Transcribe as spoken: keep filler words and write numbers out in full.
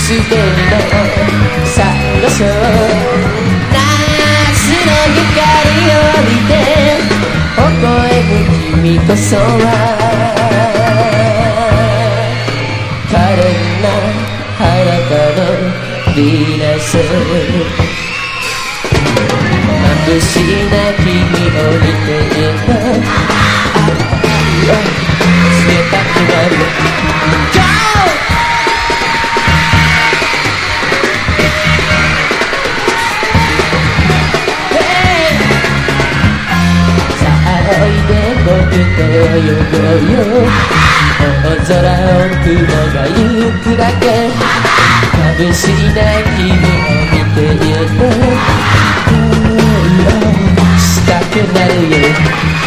すでにも探そう夏の光を浴びて微笑む君こそは可憐な裸のヴィーナス眩しな君を見ていた愛を告げたくなる Go! さあおいで僕と泳ごうよ大空を雲がゆくだけ眩しな君を見ているしたくなるよ